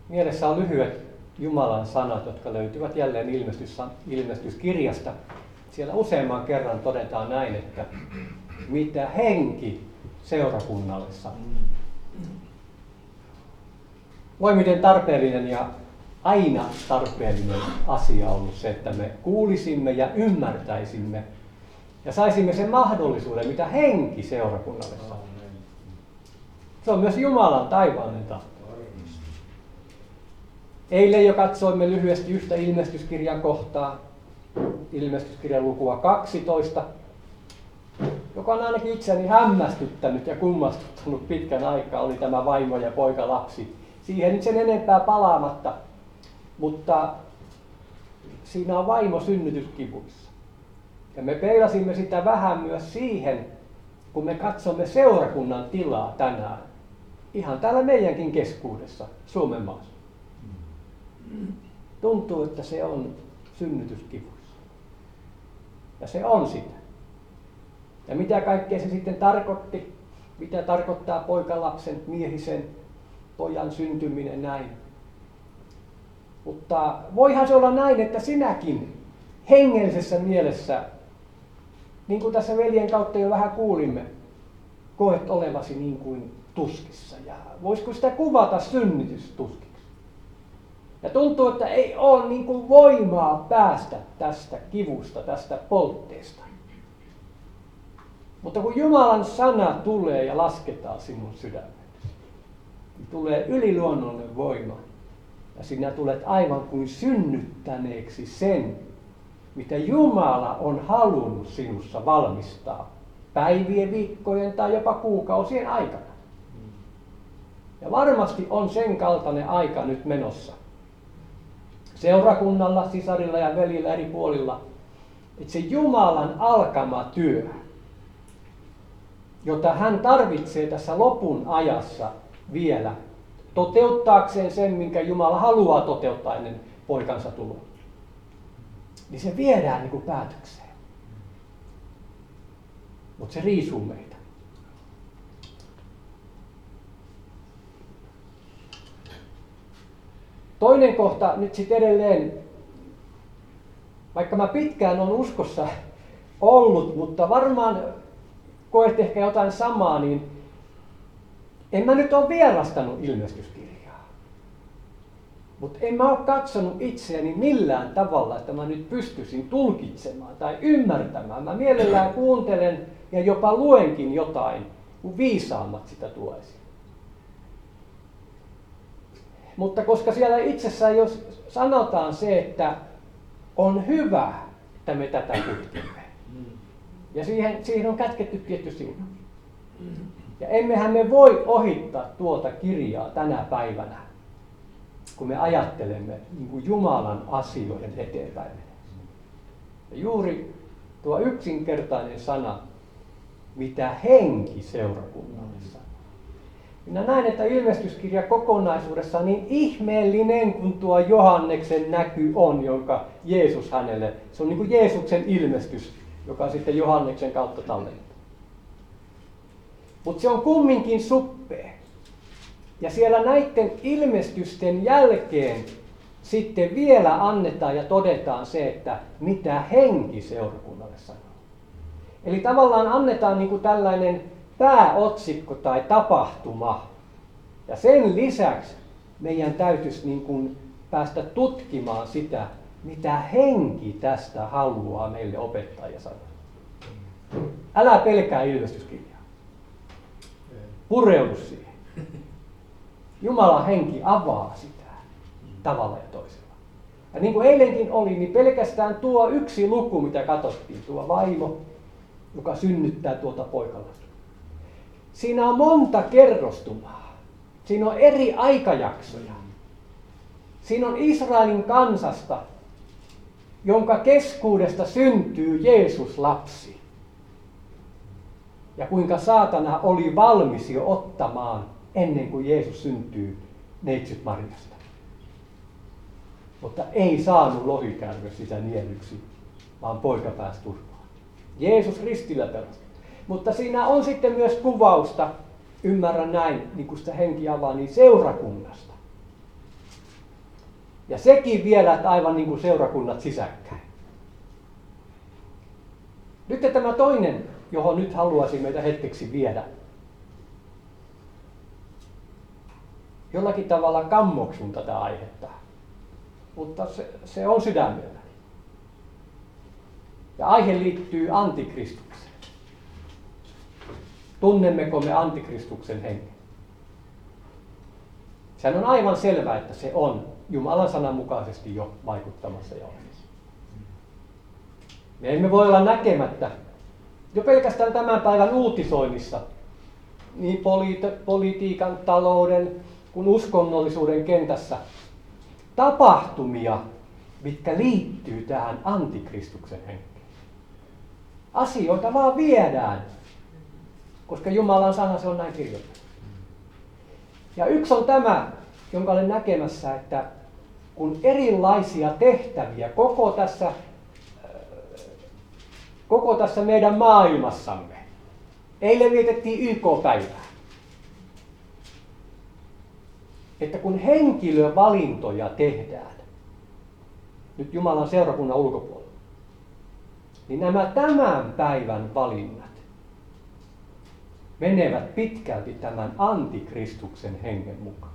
Mielessä on lyhyet Jumalan sanat, jotka löytyvät jälleen ilmestyskirjasta. Siellä useamman kerran todetaan näin, että mitä henki seurakunnalle sanoo. Voi miten tarpeellinen ja aina tarpeellinen asia on ollut se, että me kuulisimme ja ymmärtäisimme ja saisimme sen mahdollisuuden, mitä henki seurakunnalle sanoo. Se on myös Jumalan taivaallinen tahto. Eilen jo katsoimme lyhyesti yhtä ilmestyskirjan kohtaa, ilmestyskirjan lukua 12, joka on ainakin itseäni hämmästyttänyt ja kummastuttanut pitkän aikaa, oli tämä vaimo ja poika lapsi. Siihen nyt sen enempää palaamatta, mutta siinä on vaimo synnytyskivuissa. Ja me peilasimme sitä vähän myös siihen, kun me katsomme seurakunnan tilaa tänään, ihan täällä meidänkin keskuudessa, Suomen maassa. Tuntuu, että se on synnytyskivuissa. Ja se on sitä. Ja mitä kaikkea se sitten tarkoitti? Mitä tarkoittaa poikalapsen, miehisen, pojan syntyminen näin? Mutta voihan se olla näin, että sinäkin hengellisessä mielessä, niin kuin tässä veljen kautta jo vähän kuulimme, koet olevasi niin kuin tuskissa. Ja voisiko sitä kuvata synnytystuskiksi? Ja tuntuu, että ei ole niin kuin voimaa päästä tästä kivusta, tästä poltteesta. Mutta kun Jumalan sana tulee ja lasketaan sinun sydämeen, niin tulee yliluonnollinen voima. Ja sinä tulet aivan kuin synnyttäneeksi sen, mitä Jumala on halunnut sinussa valmistaa päivien, viikkojen tai jopa kuukausien aikana. Ja varmasti on sen kaltainen aika nyt menossa. Seurakunnalla, sisarilla ja velillä eri puolilla, että se Jumalan alkama työ, jota hän tarvitsee tässä lopun ajassa vielä toteuttaakseen sen, minkä Jumala haluaa toteuttaa ennen poikansa tuloa, niin se viedään niin kuin päätökseen. Mutta se riisuu meitä. Toinen kohta nyt sitten edelleen, vaikka mä pitkään olen uskossa ollut, mutta varmaan koet ehkä jotain samaa, niin en mä nyt ole vierastanut ilmestyskirjaa. Mutta en mä ole katsonut itseäni millään tavalla, että mä nyt pystyisin tulkitsemaan tai ymmärtämään. Mä mielellään kuuntelen ja jopa luenkin jotain, kun viisaammat sitä tulee. Mutta koska siellä itsessään jos sanotaan se, että on hyvä, että me tätä tutkimme. Ja siihen on kätketty tietty silmä. Ja emmehän me voi ohittaa tuota kirjaa tänä päivänä, kun me ajattelemme niin kuin Jumalan asioiden eteenpäin. Ja juuri tuo yksinkertainen sana, mitä henki seurakunnalle sanoo. Minä näen, että ilmestyskirja kokonaisuudessaan niin ihmeellinen kuin tuo Johanneksen näky on, jonka Jeesus hänelle, se on niin kuin Jeesuksen ilmestys, joka sitten Johanneksen kautta tallentuu. Mutta se on kumminkin suppea. Ja siellä näiden ilmestysten jälkeen sitten vielä annetaan ja todetaan se, että mitä henki seurakunnalle sanoo. Eli tavallaan annetaan niin kuin tällainen pääotsikko tai tapahtuma. Ja sen lisäksi meidän täytyisi niin kuin päästä tutkimaan sitä, mitä henki tästä haluaa meille opettaa ja sanoa. Älä pelkää ilmestyskirjaa. Pureudu siihen. Jumalan henki avaa sitä tavalla ja toisella. Ja niin kuin eilenkin oli, niin pelkästään tuo yksi luku, mitä katsottiin, tuo vaimo, joka synnyttää tuota poikalasta. Siinä on monta kerrostumaa. Siinä on eri aikajaksoja. Siinä on Israelin kansasta, jonka keskuudesta syntyy Jeesus-lapsi. Ja kuinka saatana oli valmis jo ottamaan ennen kuin Jeesus syntyy neitsyt Marjasta. Mutta ei saanut lohikärve sitä nielyksi, vaan poika pääsi turvaan. Jeesus ristillä pelasti. Mutta siinä on sitten myös kuvausta, ymmärrän näin, niin kuin sitä henki avaa, niin seurakunnasta. Ja sekin vielä, että aivan niin kuin seurakunnat sisäkkäin. Nyt tämä toinen, johon nyt haluaisin meitä hetkeksi viedä. Jollakin tavalla kammoksun tätä aihetta, mutta se on sydämelläni. Ja aihe liittyy antikristukseen. Tunnemmeko me antikristuksen hengen? Sehän on aivan selvää, että se on Jumalan sanan mukaisesti jo vaikuttamassa ja olemassa. Me emme voi olla näkemättä jo pelkästään tämän päivän uutisoinnissa niin politiikan, talouden kuin uskonnollisuuden kentässä tapahtumia, mitkä liittyy tähän antikristuksen henkeen. Asioita vaan viedään, koska Jumalan sana se on näin kirjoittanut. Ja yksi on tämä, jonka olen näkemässä, että kun erilaisia tehtäviä koko tässä meidän maailmassamme, eilen vietettiin YK-päivää, että kun henkilövalintoja tehdään nyt Jumalan seurakunnan ulkopuolella, niin nämä tämän päivän valinnat menevät pitkälti tämän antikristuksen hengen mukaan.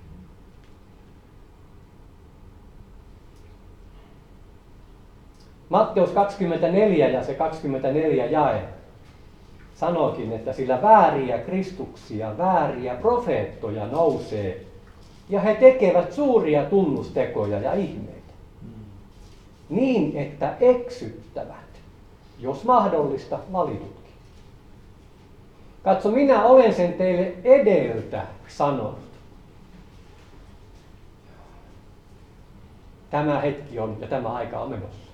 Matteus 24 ja se 24 jae sanoikin, että sillä vääriä kristuksia, vääriä profeettoja nousee ja he tekevät suuria tunnustekoja ja ihmeitä. Niin, että eksyttävät, jos mahdollista, valitutkin. Katso, minä olen sen teille edeltä sanonut. Tämä hetki on ja tämä aika on menossa.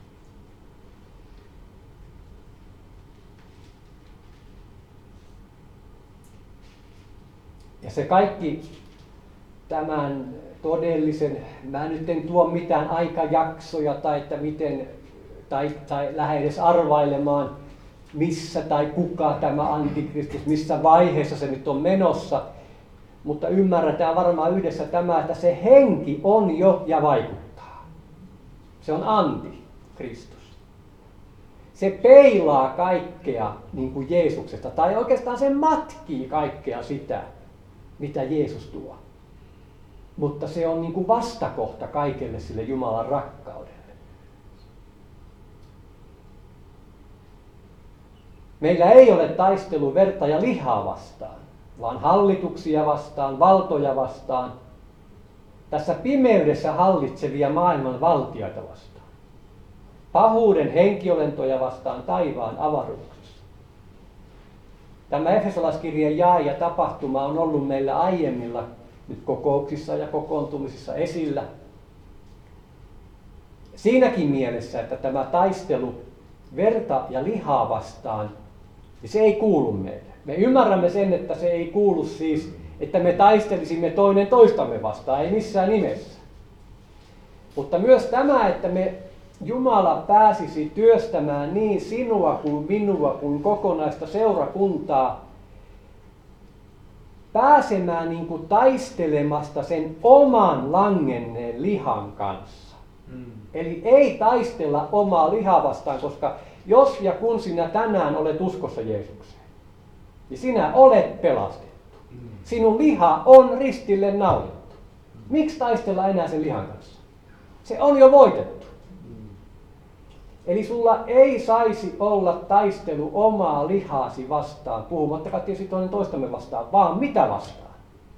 Ja se kaikki tämän todellisen, mä nyt en tuo mitään aikajaksoja tai että miten, tai lähde edes arvailemaan, missä tai kuka tämä antikristus, missä vaiheessa se nyt on menossa, mutta ymmärretään varmaan yhdessä tämä, että se henki on jo ja vaikuttaa. Se on antikristus. Se peilaa kaikkea niin kuin Jeesuksesta, tai oikeastaan se matkii kaikkea sitä, mitä Jeesus tuo. Mutta se on niin kuin vastakohta kaikelle sille Jumalan rakkaudelle. Meillä ei ole taistelu verta ja lihaa vastaan, vaan hallituksia vastaan, valtoja vastaan, tässä pimeydessä hallitsevia maailman valtioita vastaan, pahuuden henkiolentoja vastaan taivaan avaruuksessa. Tämä Efesolaiskirjeen jae ja tapahtuma on ollut meillä aiemmilla nyt kokouksissa ja kokoontumisissa esillä. Siinäkin mielessä, että tämä taistelu verta ja lihaa vastaan, niin se ei kuulu meille. Me ymmärrämme sen, että se ei kuulu siis, että me taistelisimme toinen toistamme vastaan, ei missään nimessä. Mutta myös tämä, että Jumala pääsisi työstämään niin sinua kuin minua kuin kokonaista seurakuntaa, pääsemään niin kuin taistelemasta sen oman langenneen lihan kanssa. Eli ei taistella omaa lihaa vastaan, koska jos ja kun sinä tänään olet uskossa Jeesukseen, niin sinä olet pelastettu. Sinun liha on ristille naulittu. Miksi taistella enää sen lihan kanssa? Se on jo voitettu. Eli sulla ei saisi olla taistelu omaa lihaasi vastaan, puhumattakaan tietysti toinen toistamme vastaan, vaan mitä vastaan?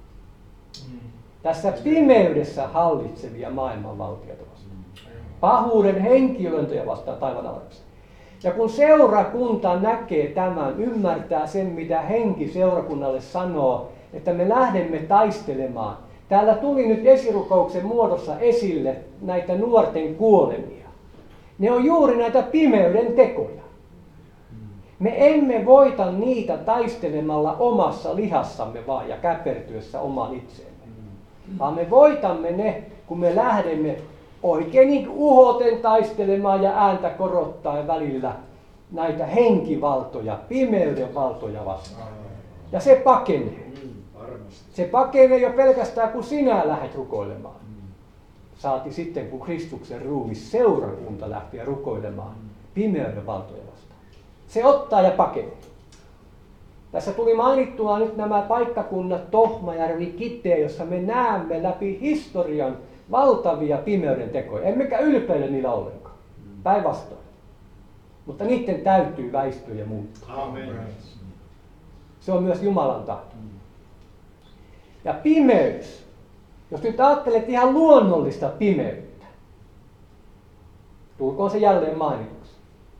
Tässä pimeydessä hallitsevia maailmanvaltioita vastaan. Pahuuden henkilöintöjä vastaan taivaan avaruudessa. Ja kun seurakunta näkee tämän, ymmärtää sen, mitä henki seurakunnalle sanoo, että me lähdemme taistelemaan. Täällä tuli nyt esirukouksen muodossa esille näitä nuorten kuolemia. Ne on juuri näitä pimeyden tekoja. Me emme voita niitä taistelemalla omassa lihassamme vaan ja käpertyessä omaan itseemme. Vaan me voitamme ne, kun me lähdemme oikein niin uhoten taistelemaan ja ääntä korottaen välillä näitä henkivaltoja, pimeyden valtoja vastaan. Ja se pakenee. Se pakenee jo pelkästään, kun sinä lähdet rukoilemaan. saati sitten, kun Kristuksen ruumis seurakunta lähti rukoilemaan pimeyden valtoja vastaan. Se ottaa ja pakenee. Tässä tuli mainittua nyt nämä paikkakunnat Tohmajärvi, Kitee, jossa me näemme läpi historian valtavia pimeyden tekoja. Emmekä ylpeile niillä ollenkaan. Päinvastoin. Mutta niiden täytyy väistyä ja muuttua. Amen. Se on myös Jumalan tahto. Ja pimeys. Jos nyt ajattelet ihan luonnollista pimeyttä, tulkoon se jälleen mainituksi.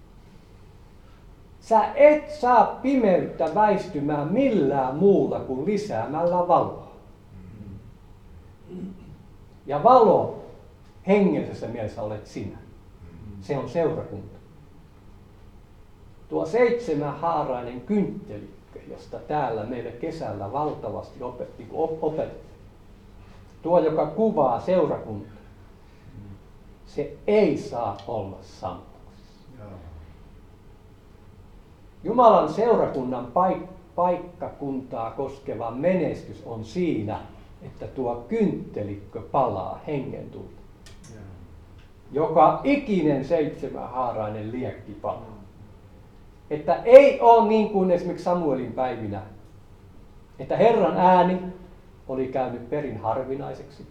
Sä et saa pimeyttä väistymään millään muulla kuin lisäämällä valoa. Ja valo hengellisessä mielessä olet sinä. Se on seurakunta. Tuo 7-haarainen kynttelikkö, josta täällä meille kesällä valtavasti opetettiin. Tuo, joka kuvaa seurakuntaa, se ei saa olla sammuksessa. Jumalan seurakunnan paikkakuntaa koskeva menestys on siinä, että tuo kynttelikkö palaa hengen tulta. Joka ikinen 7-haarainen liekki palaa. Että ei ole niin kuin esimerkiksi Samuelin päivinä, että Herran ääni oli käynyt perin harvinaiseksi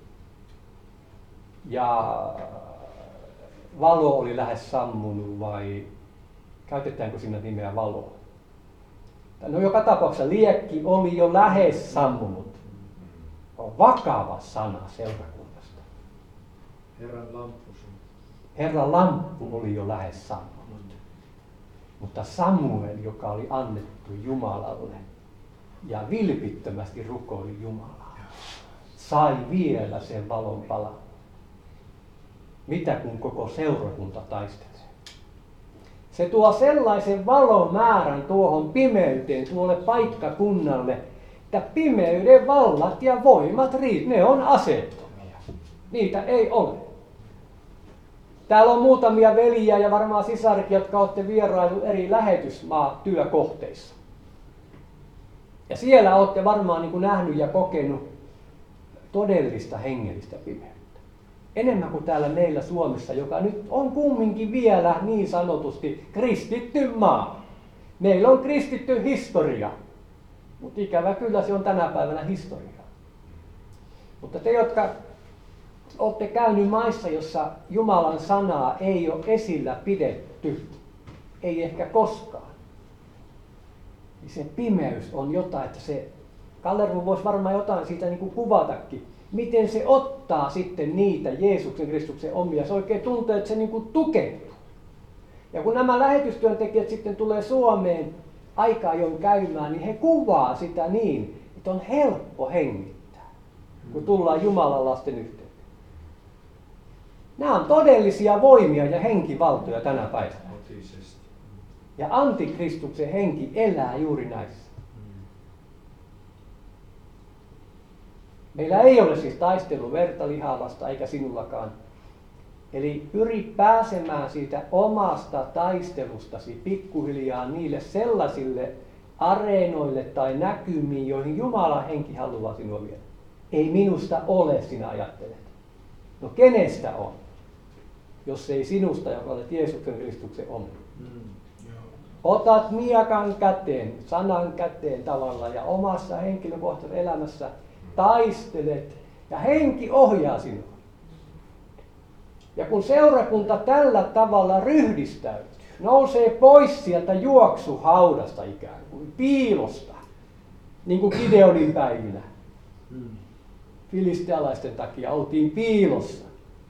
ja valo oli lähes sammunut, vai käytetäänkö siinä nimeä valoa? No joka tapauksessa liekki oli jo lähes sammunut. On vakava sana seurakunnasta. Herran lamppu oli jo lähes sammunut. Mutta Samuel, joka oli annettu Jumalalle ja vilpittömästi rukoili Jumalaa, sai vielä sen valon palan. Mitä kun koko seurakunta taistelee? Se tuo sellaisen valon määrän tuohon pimeyteen, tuolle paikkakunnalle, että pimeyden vallat ja voimat, ne on aseettomia. Niitä ei ole. Täällä on muutamia veljiä ja varmaan sisarikin, jotka olette vierailu eri lähetysmaatyökohteissa. Ja siellä olette varmaan niin kuin nähnyt ja kokenut todellista hengellistä pimeyttä. Enemmän kuin täällä meillä Suomessa, joka nyt on kumminkin vielä niin sanotusti kristitty maa. Meillä on kristitty historia, mutta ikävä kyllä se on tänä päivänä historia. Mutta te, jotka olette käynyt maissa, jossa Jumalan sanaa ei ole esillä pidetty, ei ehkä koskaan, niin se pimeys on jotain, että se, Kalervo voisi varmaan jotain siitä niin kuin kuvatakin, miten se ottaa sitten niitä Jeesuksen Kristuksen omia. Se oikein tuntee, että se niin kuin tukehtuu. Ja kun nämä lähetystyöntekijät sitten tulee Suomeen aika ajoin käymään, niin he kuvaa sitä niin, että on helppo hengittää, kun tullaan Jumalan lasten yhteyteen. Nämä on todellisia voimia ja henkivaltoja tänä päivänä. Ja antikristuksen henki elää juuri näissä. Meillä ei ole siis taistelu verta lihavasta eikä sinullakaan. Eli pyri pääsemään siitä omasta taistelustasi pikkuhiljaa niille sellaisille areenoille tai näkymiin, joihin Jumalan henki haluaa sinua viedä. Ei minusta ole, sinä ajattelet. No kenestä on? Jos ei sinusta, joka olet Jeesuksen Kristuksen oma. Otat miakan käteen, sanan käteen tavalla ja omassa henkilökohtaisessa elämässä taistelet ja henki ohjaa sinua. Ja kun seurakunta tällä tavalla ryhdistäytyy, nousee pois sieltä juoksuhaudasta ikään kuin, piilosta, niin kuin Gideonin päivinä. Filistealaisten takia oltiin piilossa.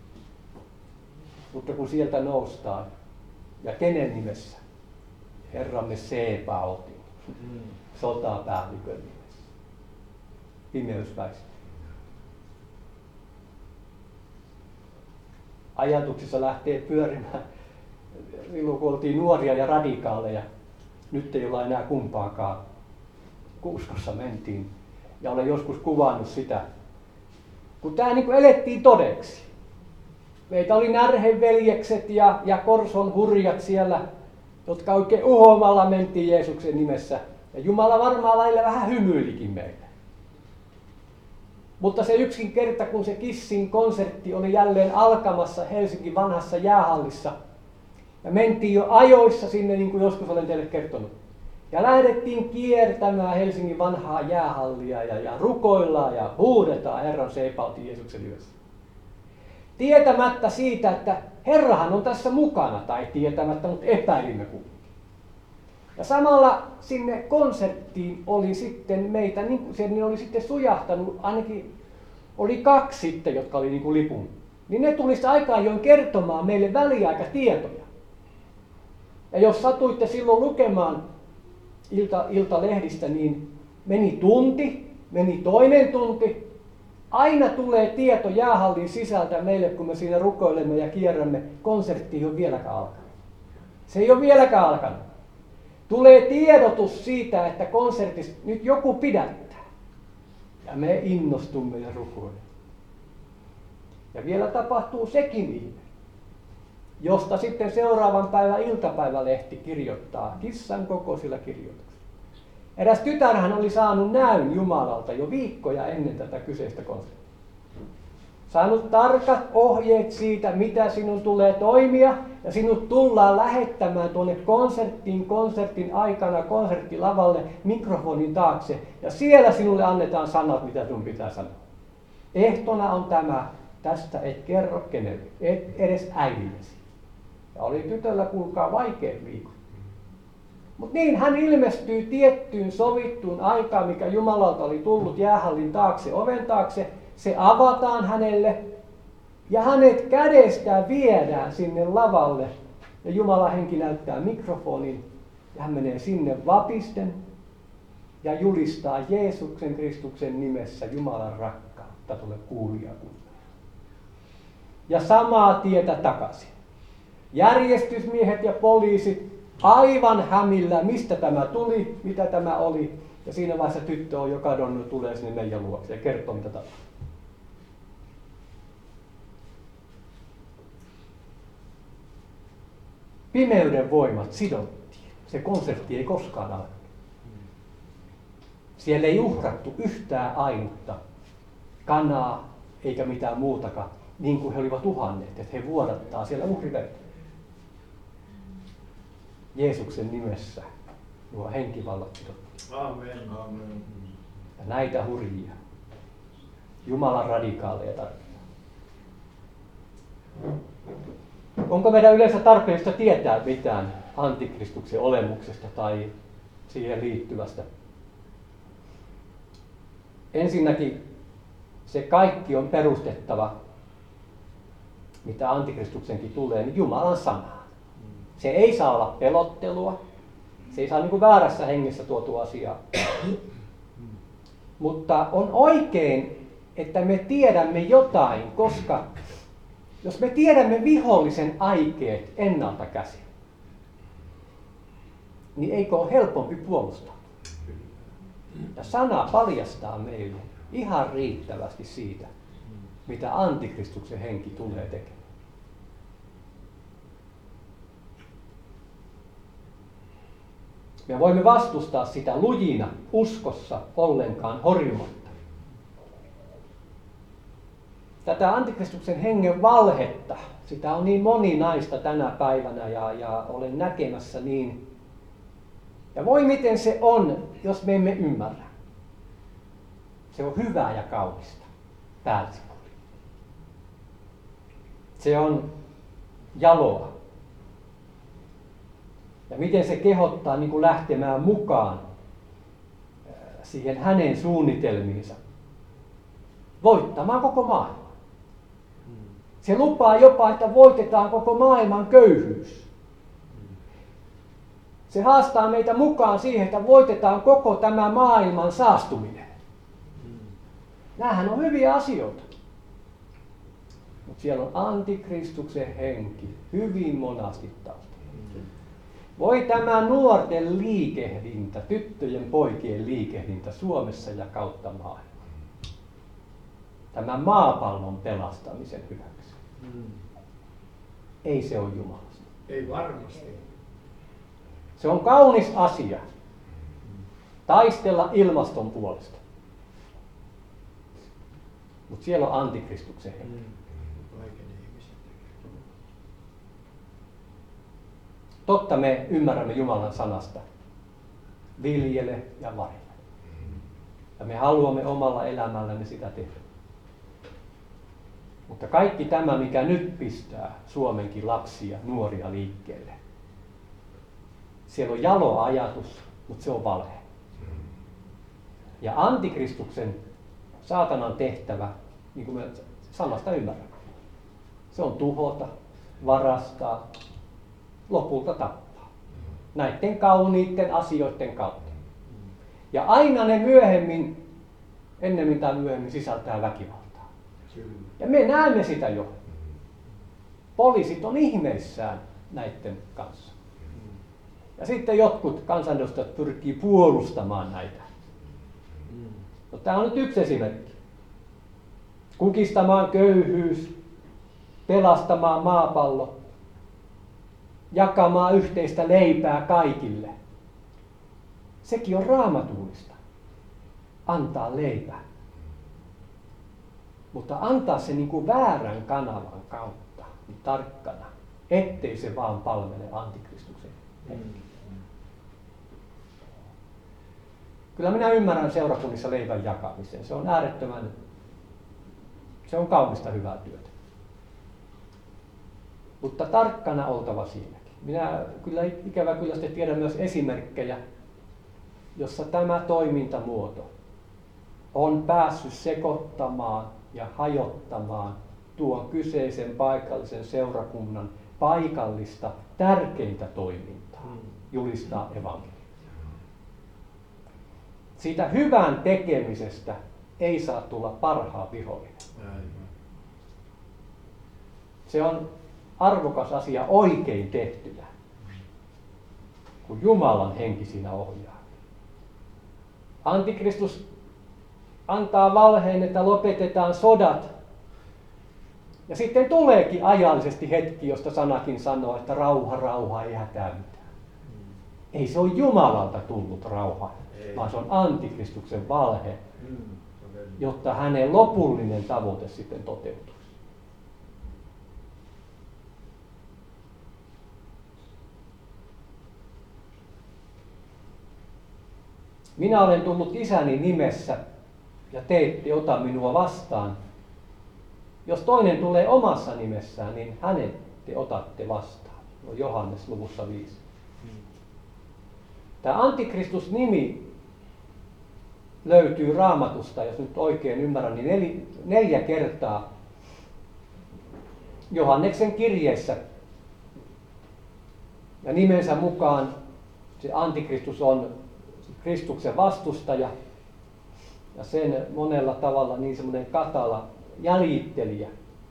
Mutta kun sieltä noustaan, ja kenen nimessä? Herramme Sebaotin, sotapäällikön nimessä. Pimeys väistyy. Ajatuksissa lähtee pyörimään, silloin kun oltiin nuoria ja radikaaleja, nyt ei olla enää kumpaakaan, uskossa mentiin. Ja olen joskus kuvannut sitä, kun tämä niin kuin elettiin todeksi. Meitä oli närheveljekset ja Korson hurjat siellä, jotka oikein uhomalla mentiin Jeesuksen nimessä. Ja Jumala varmaan lailla vähän hymyilikin meille. Mutta se yksin kerta, kun se Kissin konsertti oli jälleen alkamassa Helsingin vanhassa jäähallissa, ja mentiin jo ajoissa sinne, niin kuin joskus olen teille kertonut. Ja lähdettiin kiertämään Helsingin vanhaa jäähallia ja rukoillaan ja huudetaan Herran seipautin Jeesuksen nimessä. Tietämättä siitä, että Herrahan on tässä mukana, tai tietämättä, mutta epäilimme kuitenkin. Ja samalla sinne konserttiin oli sitten meitä, niin oli sitten sujahtanut, ainakin oli 2 sitten, jotka oli niin kuin lipun. Niin ne tulisi aika ajoin kertomaan meille väliaikatietoja. Ja jos satuitte silloin lukemaan iltalehdistä, niin meni tunti, meni toinen tunti. Aina tulee tieto jäähallin sisältä meille, kun me siinä rukoilemme ja kierrämme. Konsertti ei ole vieläkään alkanut. Se ei ole vieläkään alkanut. Tulee tiedotus siitä, että konsertissa nyt joku pidättää. Ja me innostumme ja rukoilemme. Ja vielä tapahtuu sekin ihme, josta sitten seuraavan päivän iltapäivälehti kirjoittaa kissan kokoisilla kirjoituksilla. Eräs tytärhän oli saanut näyn Jumalalta jo viikkoja ennen tätä kyseistä konserttia. Saanut tarkat ohjeet siitä, mitä sinun tulee toimia, ja sinut tullaan lähettämään tuonne konsertin aikana konserttilavalle mikrofonin taakse, ja siellä sinulle annetaan sanat, mitä sinun pitää sanoa. Ehtona on tämä, tästä et kerro kenelle, et edes äidillesi. Ja oli tytöllä kuulkaa vaikeat viikot. Mutta niin, hän ilmestyy tiettyyn sovittuun aikaan, mikä Jumalalta oli tullut jäähallin taakse, oven taakse. Se avataan hänelle ja hänet kädestään viedään sinne lavalle. Ja Jumalan henki näyttää mikrofonin ja hän menee sinne vapisten ja julistaa Jeesuksen Kristuksen nimessä Jumalan rakkautta tuolle kuulijakunnalle. Ja samaa tietä takaisin. Järjestysmiehet ja poliisit aivan hämillä, mistä tämä tuli, mitä tämä oli. Ja siinä vaiheessa tyttö on jo kadonnut, tulee sinne meidän luokse ja kertoo, mitä tapahtuu. Pimeyden voimat sidottiin. Se konsertti ei koskaan alkanut. Siellä ei uhrattu yhtään ainutta kanaa eikä mitään muutakaan, niin kuin he olivat uhanneet, että he vuodattaa siellä uhriverta. Jeesuksen nimessä nuo henkivallat sidottiin. Amen, amen. Ja näitä hurjia, Jumalan radikaaleja tarvitaan. Onko meidän yleensä tarpeellista tietää mitään antikristuksen olemuksesta tai siihen liittyvästä? Ensinnäkin se kaikki on perustettava, mitä antikristuksenkin tulee, niin Jumalan sanaan. Se ei saa olla pelottelua, se ei saa niin kuin väärässä hengessä tuotua asiaa. Mutta on oikein, että me tiedämme jotain, koska jos me tiedämme vihollisen aikeet ennalta käsin, niin eikö ole helpompi puolustaa? Ja sana paljastaa meille ihan riittävästi siitä, mitä antikristuksen henki tulee tekemään. Me voimme vastustaa sitä lujina uskossa ollenkaan horjumatta. Tätä antikristuksen hengen valhetta, sitä on niin moninaista tänä päivänä ja olen näkemässä niin. Ja voi miten se on, jos me emme ymmärrä. Se on hyvää ja kaunista päältä. Se on jaloa. Ja miten se kehottaa niin kuin lähtemään mukaan siihen hänen suunnitelmiinsa. Voittamaan koko maailman. Se lupaa jopa, että voitetaan koko maailman köyhyys. Se haastaa meitä mukaan siihen, että voitetaan koko tämä maailman saastuminen. Nämähän on hyviä asioita. Mutta siellä on antikristuksen henki hyvin monasti taustalla. Voi tämä nuorten liikehdintä, tyttöjen poikien liikehdintä Suomessa ja kautta maailmaa. Tämä maapallon pelastamisen hyväksi. Ei se ole Jumalasta. Ei varmasti. Se on kaunis asia taistella ilmaston puolesta. mutta siellä on antikristuksen henki. Totta me ymmärrämme Jumalan sanasta. Viljele ja varjele. Ja me haluamme omalla elämällämme sitä tehdä. Mutta kaikki tämä, mikä nyt pistää Suomenkin lapsia, nuoria liikkeelle, siellä on jalo ajatus, mutta se on valhe. Ja antikristuksen, saatanan tehtävä, niin kuin me sanasta ymmärrämme, se on tuhota, varastaa, lopulta tappaa. Näiden kauniitten asioiden kautta. Ja aina ne myöhemmin, ennemmin tai myöhemmin, sisältää väkivaltaa. Ja me näemme sitä jo. Poliisit on ihmeissään näiden kanssa. Ja sitten jotkut kansanedustajat pyrkii puolustamaan näitä. No, tämä on nyt yksi esimerkki. Kukistamaan köyhyys, pelastamaan maapallo, jakamaan yhteistä leipää kaikille. Sekin on raamatullista. Antaa leipää. Mutta antaa se niin kuin väärän kanavan kautta, niin tarkkana, ettei se vaan palvele antikristuksen henkeä. Kyllä minä ymmärrän seurakunnissa leivän jakamisen. Se on äärettömän, se on kaunista hyvää työtä. Mutta tarkkana oltava siinäkin. Minä kyllä ikävä kyllä sitten tiedän myös esimerkkejä, jossa tämä toimintamuoto on päässyt sekoittamaan ja hajottamaan tuon kyseisen paikallisen seurakunnan paikallista tärkeintä toimintaa, julistaa evankeliumia. Siitä hyvän tekemisestä ei saa tulla parhaan vihollinen. Se on arvokas asia oikein tehtynä, kun Jumalan henki siinä ohjaa. Antikristus antaa valheen, että lopetetaan sodat. Ja sitten tuleekin ajallisesti hetki, josta sanakin sanoo, että rauha, rauha, ei hätää mitään. Ei se ole Jumalalta tullut rauha, vaan se on antikristuksen valhe, jotta hänen lopullinen tavoite sitten toteutuu. Minä olen tullut isäni nimessä ja te ette ota minua vastaan. Jos toinen tulee omassa nimessään, niin hänet te otatte vastaan. No Johannes luvussa 5. Tämä Antikristus-nimi löytyy Raamatusta, jos nyt oikein ymmärrän, niin 4 kertaa Johanneksen kirjeessä. Ja nimensä mukaan se Antikristus on Kristuksen vastustaja ja sen monella tavalla niin semmoinen katala jäljittelijä.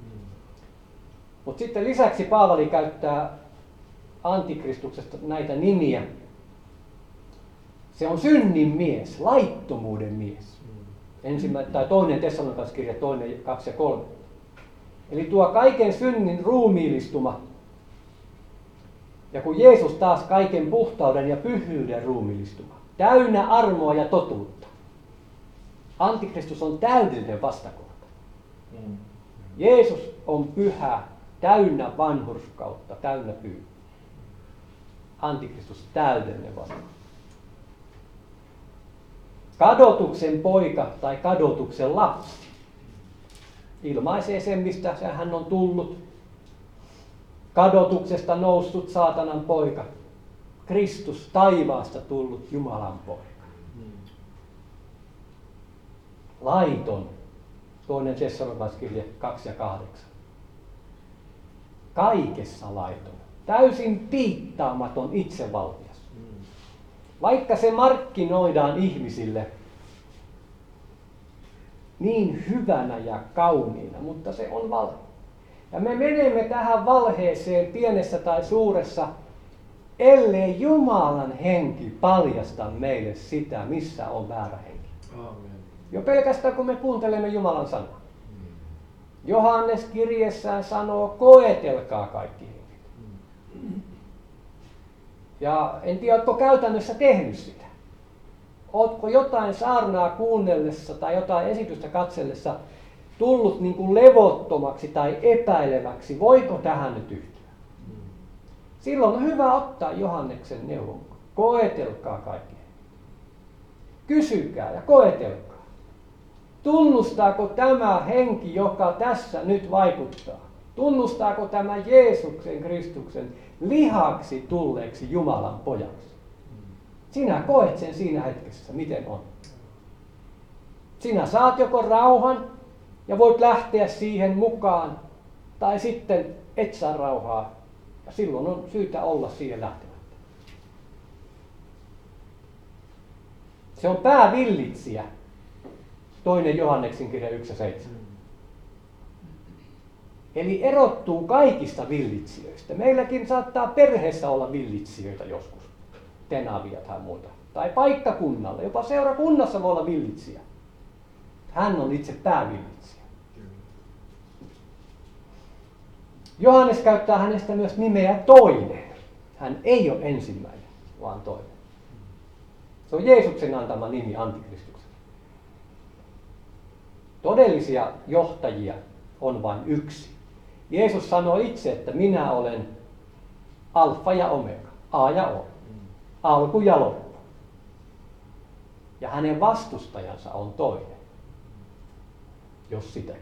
Mutta sitten lisäksi Paavali käyttää Antikristuksesta näitä nimiä. Se on synnin mies, laittomuuden mies. Toinen Tessalonikalaiskirja 2 ja 3. Eli tuo kaiken synnin ruumiillistuma. Ja kun Jeesus taas kaiken puhtauden ja pyhyyden ruumiillistuma. Täynnä armoa ja totuutta. Antikristus on täydellinen vastakohta. Jeesus on pyhä, täynnä vanhurskautta, täynnä pyhyyttä. Antikristus täydellinen vastakohta. Kadotuksen poika tai kadotuksen lapsi ilmaisee sen, mistä hän on tullut. Kadotuksesta noussut saatanan poika. Kristus taivaasta tullut Jumalan poika. Laiton. Toinen Tessalonikalaiskirja 2 ja 8. Kaikessa laiton. Täysin piittaamaton itsevaltias. Vaikka se markkinoidaan ihmisille niin hyvänä ja kauniina, mutta se on valhe. Ja me menemme tähän valheeseen pienessä tai suuressa, ellei Jumalan henki paljasta meille sitä, missä on väärä henki. Amen. Jo pelkästään kun me kuuntelemme Jumalan sanaa. Johannes kirjeessään sanoo, koetelkaa kaikki henkilöt. Ja en tiedä, oletko käytännössä tehnyt sitä. Oletko jotain saarnaa kuunnellessa tai jotain esitystä katsellessa tullut niin kuin levottomaksi tai epäileväksi, voiko tähän nyt yhtyä. Silloin on hyvä ottaa Johanneksen neuvon. Koetelkaa kaikkea. Kysykää ja koetelkaa. Tunnustaako tämä henki, joka tässä nyt vaikuttaa? Tunnustaako tämä Jeesuksen Kristuksen lihaksi tulleeksi Jumalan pojaksi? Sinä koet sen siinä hetkessä, miten on. Sinä saat joko rauhan ja voit lähteä siihen mukaan, tai sitten et saa rauhaa, ja silloin on syytä olla siihen lähtemättä. Se on päävillitsijä, 2. Johanneksen kirja 1:7. Eli erottuu kaikista villitsijöistä. Meilläkin saattaa perheessä olla villitsijöitä joskus, tenavia tai muuta. Tai paikkakunnalla, jopa seurakunnassa voi olla villitsijä. Hän on itse päävillitsijä. Johannes käyttää hänestä myös nimeä toinen. Hän ei ole ensimmäinen, vaan toinen. Se on Jeesuksen antama nimi Antikristukselle. Todellisia johtajia on vain yksi. Jeesus sanoi itse, että minä olen alfa ja omega, A ja O, alku ja loppu. Ja hänen vastustajansa on toinen, jos sitäkään.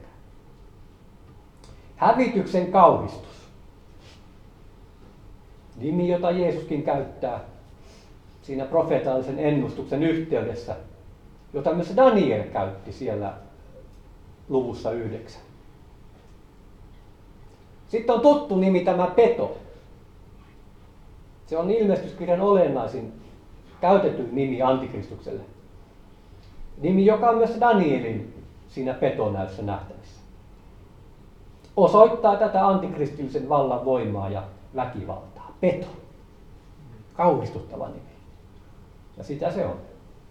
Hävityksen kauhistus. Nimi, jota Jeesuskin käyttää siinä profeetallisen ennustuksen yhteydessä, jota myös Daniel käytti siellä luvussa 9. Sitten on tuttu nimi tämä peto. Se on ilmestyskirjan olennaisin käytetty nimi Antikristukselle. Nimi, joka on myös Danielin siinä petonäyssä nähtävissä. Osoittaa tätä antikristillisen vallan voimaa ja väkivaltaa. Peto. Kauhistuttava nimi. Ja sitä se on.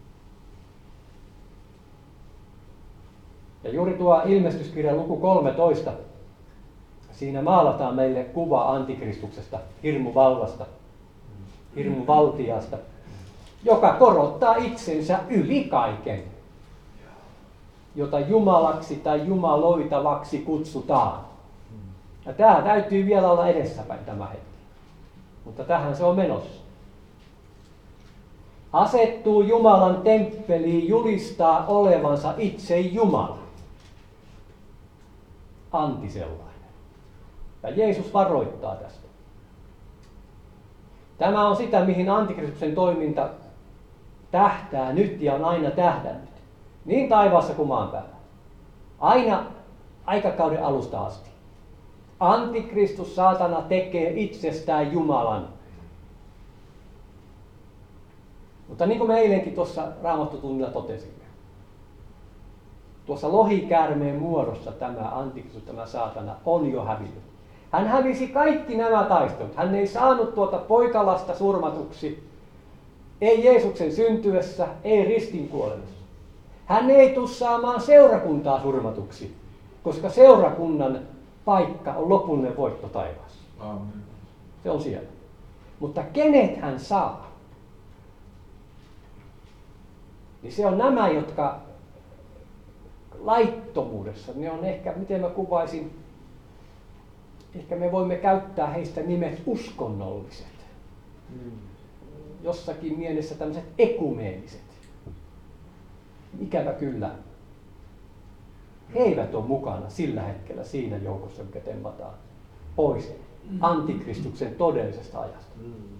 Ja juuri tuo ilmestyskirjan luku 13, siinä maalataan meille kuva antikristuksesta, hirmuvallasta, hirmuvaltiasta, joka korottaa itsensä yli kaiken, jota jumalaksi tai jumaloitavaksi kutsutaan. Ja tämä täytyy vielä olla edessäpäin tämä hetki. Mutta tähän se on menossa. Asettuu Jumalan temppeliin, julistaa olevansa itse Jumala. Antisellainen. Ja Jeesus varoittaa tästä. Tämä on sitä, mihin antikristuksen toiminta tähtää nyt ja on aina tähdännyt. Niin taivaassa kuin maan päällä. Aina aikakauden alusta asti. Antikristus, saatana, tekee itsestään Jumalan. Mutta niin kuin me eilenkin tuossa Raamattotunnilla totesimme, tuossa lohikäärmeen muodossa tämä antikristus, tämä saatana, on jo hävinnyt. Hän hävisi kaikki nämä taistelut. Hän ei saanut tuota poikalasta surmatuksi, ei Jeesuksen syntyessä, ei ristinkuolemassa. Hän ei tule saamaan seurakuntaa surmatuksi, koska seurakunnan paikka on lopullinen voitto taivaassa. Amen. Se on siellä. Mutta kenet hän saa? Niin se on nämä, jotka laittomuudessa, ne on ehkä, miten mä kuvaisin, ehkä me voimme käyttää heistä nimet uskonnolliset. Jossakin mielessä tämmöiset ekumeeniset. Ikävä kyllä. He eivät ole mukana sillä hetkellä siinä joukossa, mikä tempataan pois antikristuksen todellisesta ajasta.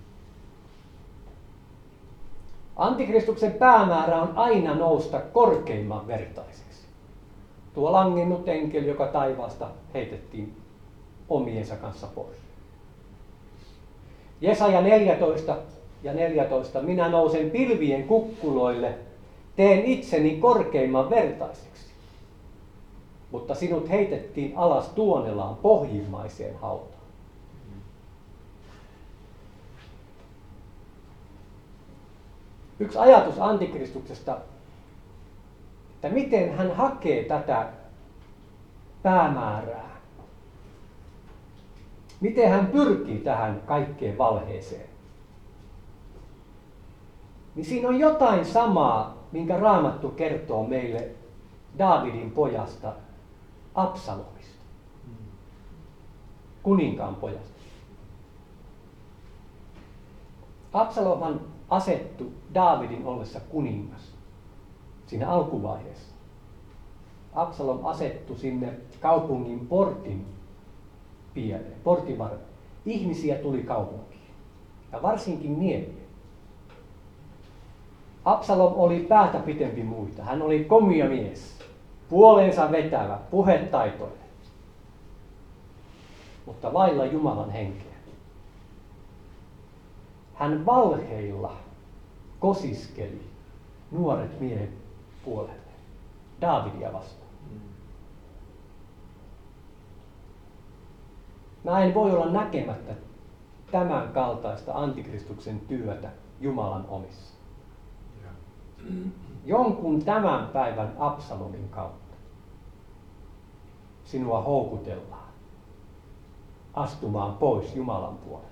Antikristuksen päämäärä on aina nousta korkeimman vertaiseksi. Tuo langennut enkeli, joka taivaasta heitettiin omiensa kanssa pois. Jesaja 14:14, minä nousen pilvien kukkuloille, teen itseni korkeimman vertaiseksi. Mutta sinut heitettiin alas tuonelaan pohjimmaiseen hautaan. Yksi ajatus antikristuksesta, että miten hän hakee tätä päämäärää. Miten hän pyrkii tähän kaikkeen valheeseen. Niin siinä on jotain samaa, minkä Raamattu kertoo meille Daavidin pojasta Absalomista, kuninkaan pojasta. Absalomhan asettui Daavidin ollessa kuningas siinä alkuvaiheessa. Absalom asettui sinne kaupungin portin pieleen, portin varrelle. Ihmisiä tuli kaupunkiin ja varsinkin miehiä. Absalom oli päätä pitempi muita. Hän oli komia mies, puoleensa vetävä, puhetaitoinen, mutta vailla Jumalan henkeä. Hän valheilla kosiskeli nuoret miehet puolelle, Daavidia vastaan. Mä en voi olla näkemättä tämän kaltaista antikristuksen työtä Jumalan omissa. Jonkun tämän päivän Absalomin kautta sinua houkutellaan astumaan pois Jumalan puolelta.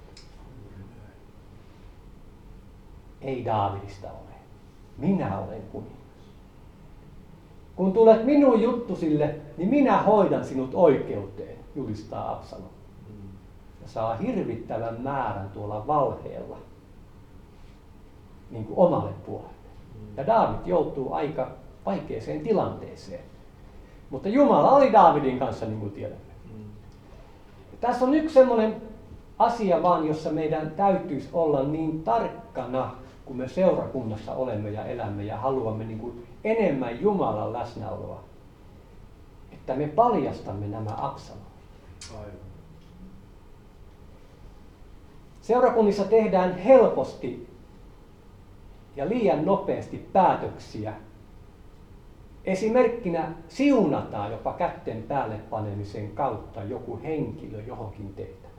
Ei Daavidista ole. Minä olen kuningas. Kun tulet minun juttusille, niin minä hoidan sinut oikeuteen, julistaa Absalom. Ja saa hirvittävän määrän tuolla valheella niin kuin omalle puolelle. Ja Daavid joutuu aika vaikeeseen tilanteeseen. Mutta Jumala oli Daavidin kanssa, niin kuin tiedämme. Tässä on yksi sellainen asia vaan, jossa meidän täytyisi olla niin tarkkana, kun me seurakunnassa olemme ja elämme ja haluamme niin kuin enemmän Jumalan läsnäoloa, että me paljastamme nämä Absalomit. Seurakunnissa tehdään helposti ja liian nopeasti päätöksiä. Esimerkkinä siunataan jopa kätten päälle panemisen kautta joku henkilö johonkin tehtävään.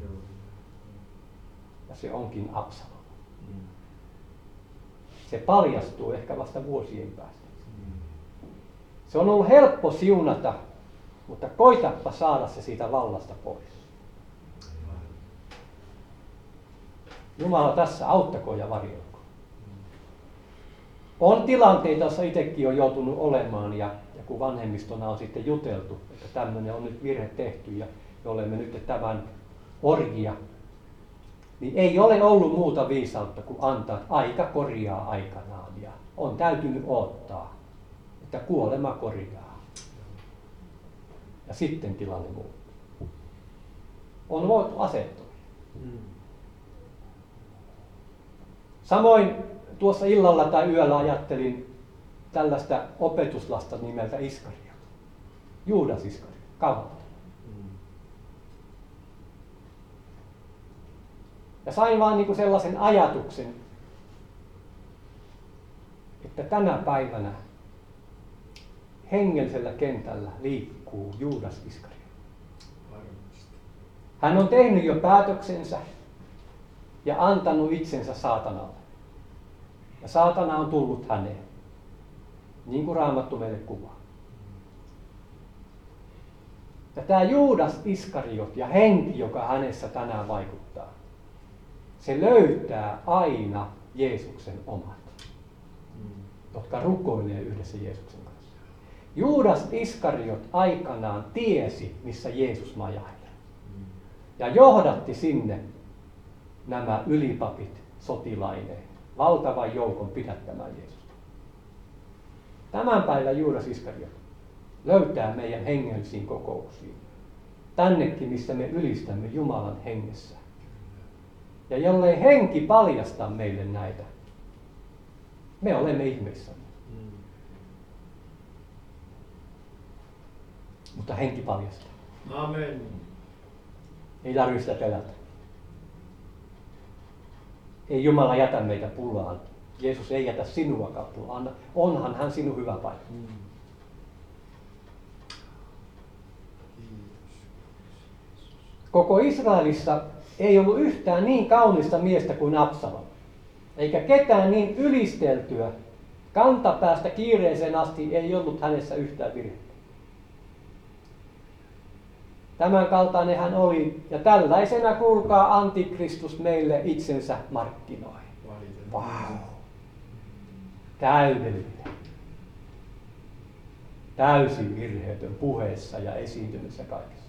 Ja se onkin Absalom. Se paljastuu ehkä vasta vuosien päästä. Se on ollut helppo siunata, mutta koitapa saada se siitä vallasta pois. Jumala tässä auttakoon ja varjelkoon. On tilanteita, joissa itsekin on joutunut olemaan ja kun vanhemmistona on sitten juteltu, että tämmöinen on nyt virhe tehty ja me olemme nyt tämän orjia, niin ei ole ollut muuta viisautta kuin antaa, että aika korjaa aikanaan ja on täytynyt odottaa, että kuolema korjaa. Ja sitten tilanne muuttuu. On voitu asettua. Samoin tuossa illalla tai yöllä ajattelin tällaista opetuslasta nimeltä Iskariot. Juudas Iskariot, kauhauttava. Ja sain vaan niin kuin sellaisen ajatuksen, että tänä päivänä hengellisellä kentällä liikkuu Juudas Iskariot. Hän on tehnyt jo päätöksensä ja antanut itsensä saatanalle. Ja saatana on tullut häneen, niin kuin Raamattu meille kuvaa. Ja tämä Juudas Iskariot ja henki, joka hänessä tänään vaikuttaa, se löytää aina Jeesuksen omat, jotka rukoilee yhdessä Jeesuksen kanssa. Juudas Iskariot aikanaan tiesi, missä Jeesus majailee. Ja johdatti sinne nämä ylipapit sotilaineen, valtavan joukon pidättämään Jeesusta. Tämän päivän Juudas Iskariot löytää meidän hengellisiin kokouksiin. Tännekin, missä me ylistämme Jumalan hengessä. Ja jollei henki paljasta meille näitä, me olemme ihmeissämme. Mutta henki paljastaa. Amen. Ei tarvitse sitä pelätä. Ei Jumala jätä meitä pulaan. Jeesus ei jätä sinuakaan pulaan. Onhan hän sinun hyvä paikka. Koko Israelissa ei ollut yhtään niin kaunista miestä kuin Absalom. Eikä ketään niin ylisteltyä. Kantapäästä kiireeseen asti ei ollut hänessä yhtään virhettä. Tämän kaltainen hän oli, ja tällaisena kuulkaa antikristus meille itsensä markkinoi. Wow. Täydellinen. täysin virheetön puheessa ja esiintymisessä kaikessa.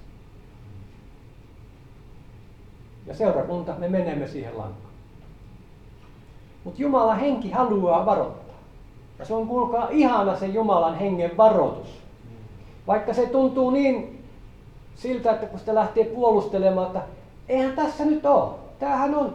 Ja seurakunta, me menemme siihen lankaan. Mutta Jumalan henki haluaa varoittaa. Ja se on, kuulkaa, ihana se Jumalan hengen varoitus. Vaikka se tuntuu niin siltä, että kun sitä lähtee puolustelemaan, että eihän tässä nyt ole. Tämähän on.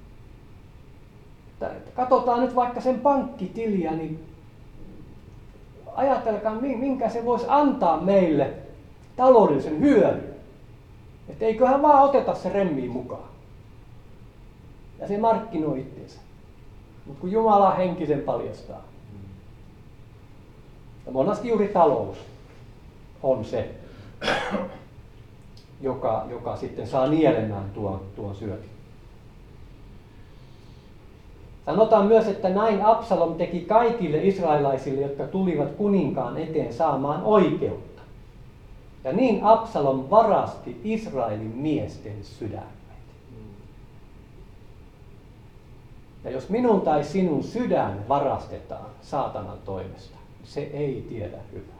Katsotaan nyt vaikka sen pankkitiliä, niin ajatelkaa, minkä se voisi antaa meille taloudellisen hyödyn. Että eiköhän vaan oteta se remmiin mukaan. Ja se markkinoi itseensä. Mutta kun Jumalan henki sen paljastaa. Ja monasti juuri talous on se, joka sitten saa nielemään tuon syötin. Sanotaan myös, että näin Absalom teki kaikille israelaisille, jotka tulivat kuninkaan eteen saamaan oikeutta. Ja niin Absalom varasti Israelin miesten sydämet. Ja jos minun tai sinun sydän varastetaan saatanan toimesta, se ei tiedä hyvää.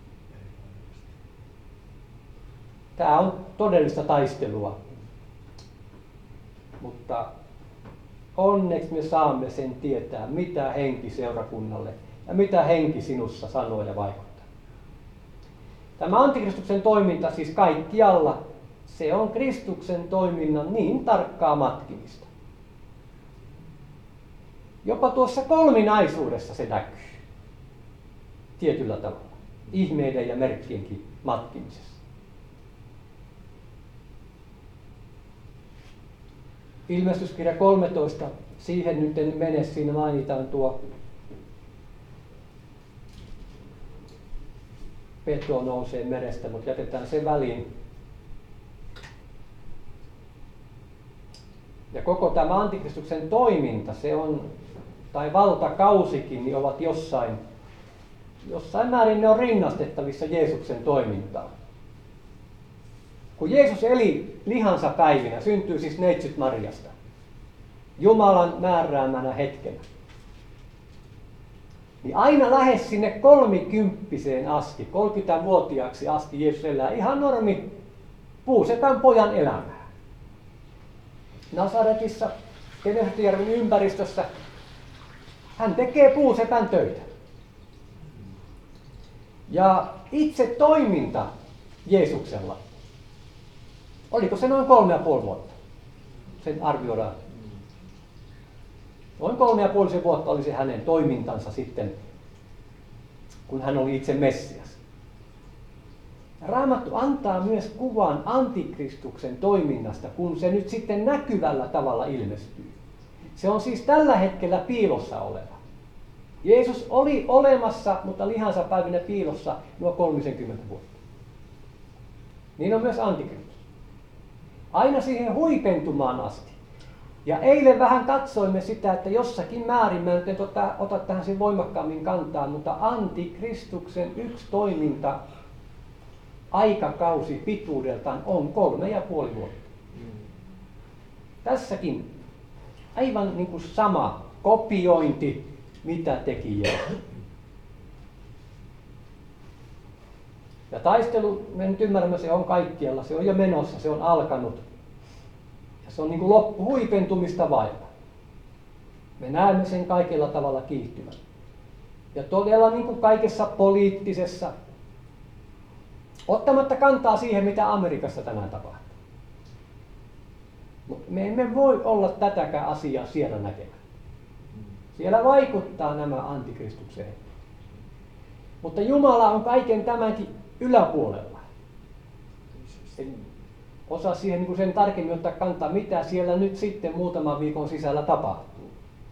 Tämä on todellista taistelua, mutta onneksi me saamme sen tietää, mitä henki seurakunnalle ja mitä henki sinussa sanoo ja vaikuttaa. Tämä antikristuksen toiminta siis kaikkialla, se on Kristuksen toiminnan niin tarkkaa matkimista. Jopa tuossa kolminaisuudessa se näkyy tietyllä tavalla, ihmeiden ja merkkienkin matkimisessa. Ilmestyskirja 13, siihen nyt en mene, siinä mainitaan tuo Petro nousee merestä, mutta jätetään se väliin. Ja koko tämä antikristuksen toiminta, se on, tai valtakausikin, niin ovat jossain määrin ne on rinnastettavissa Jeesuksen toimintaan. Kun Jeesus eli lihansa päivinä, syntyy siis neitsyt Mariasta, Jumalan määräämänä hetkenä, niin aina lähes sinne 30 asti, 30-vuotiaaksi asti Jeesus elää ihan normi puusepän pojan elämää. Nasaretissa, Genesaretjärven ympäristössä, hän tekee puusepän töitä. Ja itse toiminta Jeesuksella, oliko se noin 3,5 vuotta? Sen arvioidaan. Noin 3,5 vuotta oli se hänen toimintansa sitten, kun hän oli itse Messias. Raamattu antaa myös kuvan antikristuksen toiminnasta, kun se nyt sitten näkyvällä tavalla ilmestyy. Se on siis tällä hetkellä piilossa oleva. Jeesus oli olemassa, mutta lihansa päivinä piilossa nuo 30 vuotta. Niin on myös antikristus. Aina siihen huipentumaan asti. Ja eilen vähän katsoimme sitä, että jossakin määrin, mä en ota tähän sen voimakkaammin kantaa, mutta antikristuksen yksi toiminta aikakausi pituudeltaan on 3,5 vuotta. Tässäkin aivan niin kuin sama kopiointi, mitä teki Jeesus. Ja taistelu, me nyt ymmärrämme, se on kaikkialla, se on jo menossa, se on alkanut. Ja se on niin kuin huipentumista vailla. Me näemme sen kaikella tavalla kiihtyvän. Ja todella niin kuin kaikessa poliittisessa, ottamatta kantaa siihen, mitä Amerikassa tänään tapahtuu. Mutta me emme voi olla tätäkään asiaa siellä näkemään. Siellä vaikuttaa nämä antikristukseen. Mutta Jumala on kaiken tämänkin yläpuolella. En osaa siihen niin kuin sen tarkemmin ottaa kantaa, mitä siellä nyt sitten muutaman viikon sisällä tapahtuu.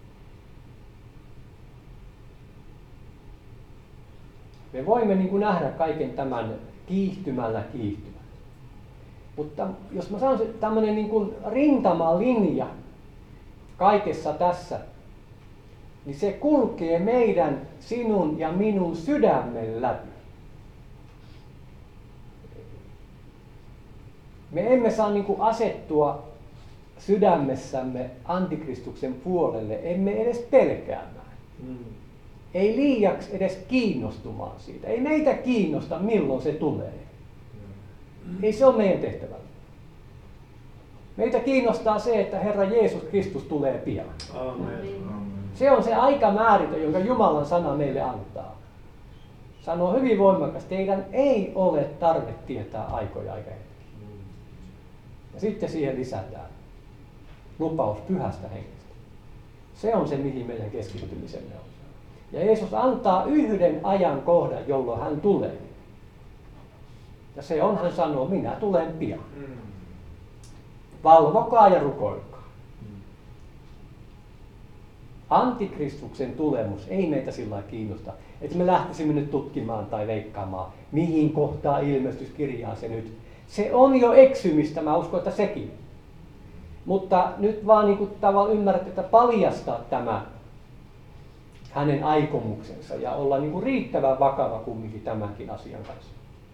Me voimme niin kuin nähdä kaiken tämän kiihtymällä. Mutta jos mä sanon tämmöinen niin kuin rintamalinja kaikessa tässä, niin se kulkee meidän, sinun ja minun sydämen läpi. Me emme saa niin kuin asettua sydämessämme antikristuksen puolelle, emme edes pelkäämään. ei liiaksi edes kiinnostumaan siitä. Ei meitä kiinnosta, milloin se tulee. Ei se ole meidän tehtävä. Meitä kiinnostaa se, että Herra Jeesus Kristus tulee pian. Amen. Se on se aikamäärite, jonka Jumalan sana meille antaa. Sanoo hyvin voimakkaasti, teidän ei ole tarve tietää aikoja eikä hetkiä. Ja sitten siihen lisätään lupaus pyhästä hengestä. Se on se, mihin meidän keskittymisemme on. Ja Jeesus antaa yhden ajankohdan, jolloin hän tulee. Ja se on, hän sanoo, minä tulen pian. Valvokaa ja rukoilkaa. Antikristuksen tulemus ei meitä sillä lailla kiinnosta, että me lähtisimme nyt tutkimaan tai veikkaamaan, mihin kohtaa ilmestyskirjaa se nyt. Se on jo eksymistä, mä uskon, että sekin. Mutta nyt vaan niin kuin tavallaan ymmärrät, että paljastaa tämä hänen aikomuksensa ja olla niin kuin riittävän vakava kumminkin tämänkin asian kanssa.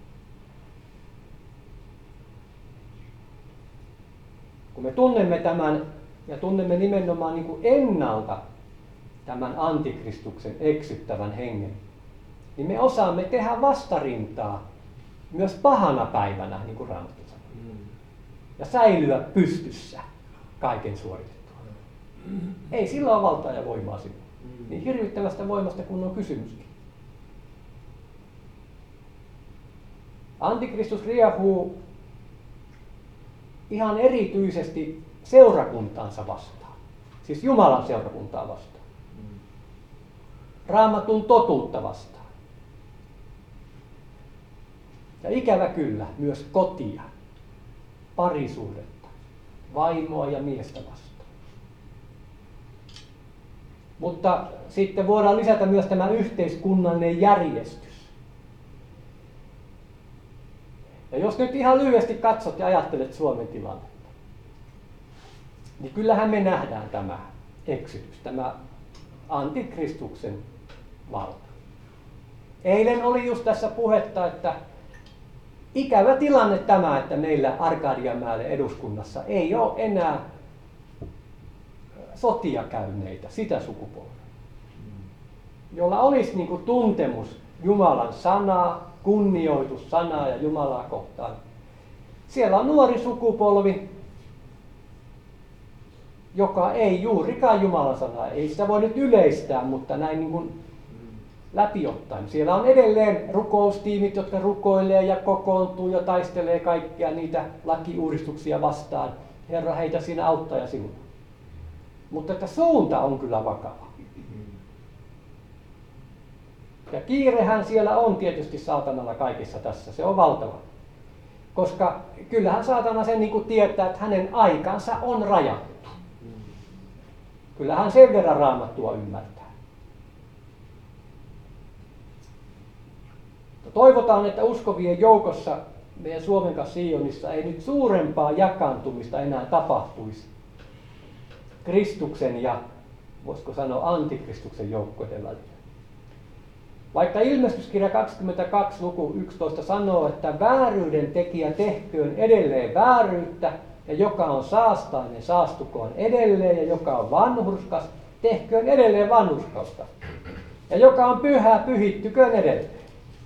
Kun me tunnemme tämän ja tunnemme nimenomaan niin kuin ennalta tämän antikristuksen eksyttävän hengen, niin me osaamme tehdä vastarintaa myös pahana päivänä, niin kuin Raamattu sanoo. Ja säilyä pystyssä kaiken suoritettua. Ei sillä ole valtaa ja voimaa sinne. Niin hirvittävästä voimasta kun on kysymyskin. Antikristus riehuu ihan erityisesti seurakuntaansa vastaan. Siis Jumalan seurakuntaa vastaan. Raamatun totuutta vastaan. Ja ikävä kyllä myös kotia, parisuhdetta, vaimoa ja miestä vastaan. Mutta sitten voidaan lisätä myös tämä yhteiskunnallinen järjestys. Ja jos nyt ihan lyhyesti katsot ja ajattelet Suomen tilannetta, niin kyllähän me nähdään tämä eksytys, tämä antikristuksen valta. Eilen oli just tässä puhetta, että ikävä tilanne tämä, että meillä Arkadianmäelle eduskunnassa ei ole enää sotia käyneitä, sitä sukupolvea, jolla olisi niin kuin tuntemus Jumalan sanaa, kunnioitus sanaa ja Jumalaa kohtaan. Siellä on nuori sukupolvi, joka ei juurikaan Jumalan sanaa, ei sitä voi nyt yleistää, mutta näin niin kuin läpi ottaen. Siellä on edelleen rukoustiimit, jotka rukoilee ja kokoontuu ja taistelee kaikkia niitä lakiuudistuksia vastaan. Herra, heitä sinä auttaa ja sinua. Mutta että suunta on kyllä vakava. Ja kiirehän siellä on tietysti saatanalla kaikessa tässä. Se on valtava. Koska kyllähän saatana sen niin kuin tietää, että hänen aikansa on rajattu. Kyllähän sen verran Raamattua ymmärtää. Toivotaan, että uskovien joukossa meidän Suomen kanssa Sionissa ei nyt suurempaa jakaantumista enää tapahtuisi Kristuksen ja, voisiko sanoa, antikristuksen joukkojen välillä. Vaikka ilmestyskirja 22 luku 11 sanoo, että vääryyden tekijä tehköön edelleen vääryyttä, ja joka on saastainen saastukoon edelleen, ja joka on vanhurskas, tehköön edelleen vanhurskausta. Ja joka on pyhä, pyhittyköön edelleen.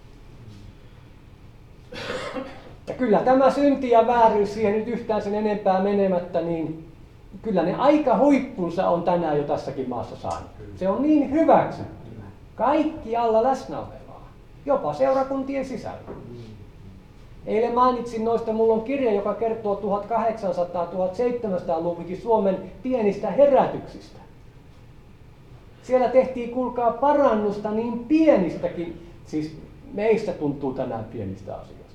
Ja kyllä tämä synti ja vääryys siihen nyt yhtään sen enempää menemättä, niin kyllä ne aika huippunsa on tänään jo tässäkin maassa saanut. Se on niin hyväksyttyä. Kaikkialla läsnä olevaa. Jopa seurakuntien sisällä. Eilen mainitsin noista, mulla on kirja, joka kertoo 1800-1700-luvunkin Suomen pienistä herätyksistä. Siellä tehtiin, kuulkaa, parannusta niin pienistäkin, siis meistä tuntuu tänään pienistä asioista.